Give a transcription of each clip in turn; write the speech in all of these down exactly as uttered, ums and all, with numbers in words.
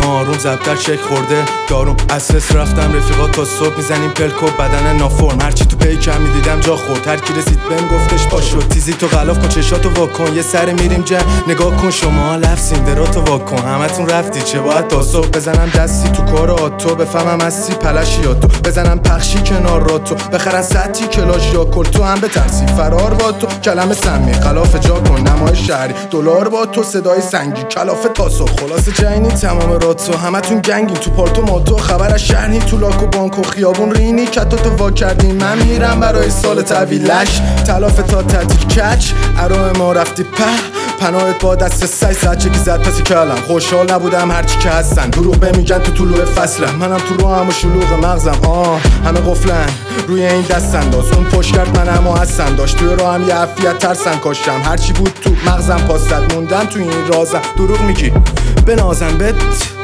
آروم زبدر چک خورده داروم اساس رفتم رفیقا تا صبح میزنیم پلکو بدن نافرم هرچی تو پیکم میدیدم جا خورد هر کی رسید بهم گفتش پاشو تیزی تو غلاف کن چشاتو واکن یه سر میریم جمع نگاه کن شما لفظین دراتو واکن همتون رفتی چه باید تا صبح بزنم دستی تو کار آتو بفهمم هستی پلشیاتو بزنم پخشی کنار راتو بخرن سطحی کلاش یا کل تو هم بترسی فرار با تو کلمه سمی خلاف جا کن نمای شهری دلار با تو صدای سنگی کلافه تاسو خلاص جنی تمام راتو همتون گنگین تو پالتو ماتو خبر از شهری تو لاک و بانک و خیابون رینی کتو تو وا کردی من میرم برای سال تحویلش تلاف تا تعطیل کچ ارائه ما رفتی په پناهت با دست سعی ساعت چگی زد پسی کلم خوشحال نبودم هرچی که هستن دروغ بمیگن تو طلوع فصلم منم تو رو هم و شلوغ مغزم آه همه قفلن روی این دست انداز اون پشت کرد من اما هستم داشت توی رو هم یه عفیت ترسن کاشتم هرچی بود تو مغزم پاستد موندن تو این رازم دروغ میگی بنازم بت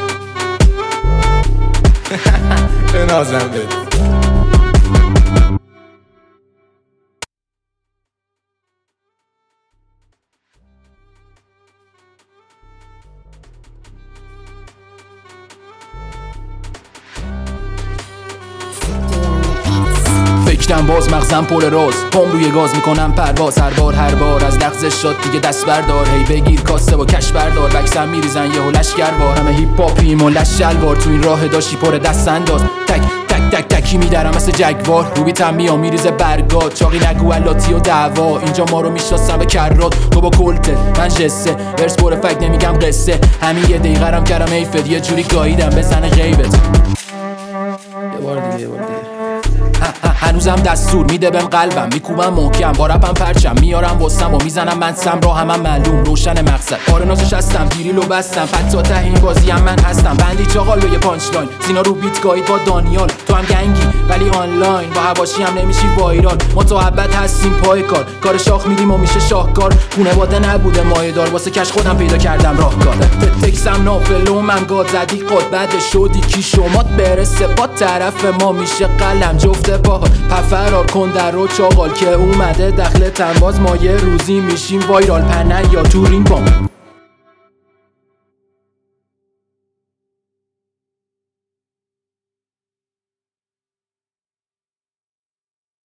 بنازم بت فکرم باز مغزم پر راز پام روی گاز میکنم پرواز هر بار هر بار از لغزش شد دیگه دست بردار هی بگیر کاسه و کش بردار بکسم میریزن یهو لشکروار همه هیپ هاپیم و لش شلوار تو این راه داشتی پر دست انداز تک تک تک تکی میدرم مثل جگوار رو بیتم میام میریزه برگات چاقی نگو الاتی و دعوا اینجا ما رو میشناسن به کرات تو با کلته من جسه ورس پر فک نمیگم قصه همین یه دقیقه رم کردم ایفت یه جوری گاییدم بزنه غیبت یه بار دیگه یه بار دیگه هنوزم دستور میده بهم قلبم میکوبم محکم با رپم پرچم میارم وسم و میزنم من سم را همم معلوم روشن مقصد آره نازش هستم دیریلو بستم فتا ته این بازی هم من هستم بندی چاقال به یه پانچ لاین سینا رو بیت گاید با دانیال تو هم گنگی ولی آنلاین با حواشی هم نمیشی وایرال متعبد هستیم پای کار کار شاخ میدیم و میشه شاهکار خونواده نبوده مایه دار واسه کش خودم پیدا کردم راهکار تکسم نافلومم گاد زدی قد بعد شدی کی شمات برسه با طرف ما میشه قلم جفت با پفرار کن در رو چاقال که اومده دخل تنباز ما یه روزی میشیم وایرال پنن یا تورین بام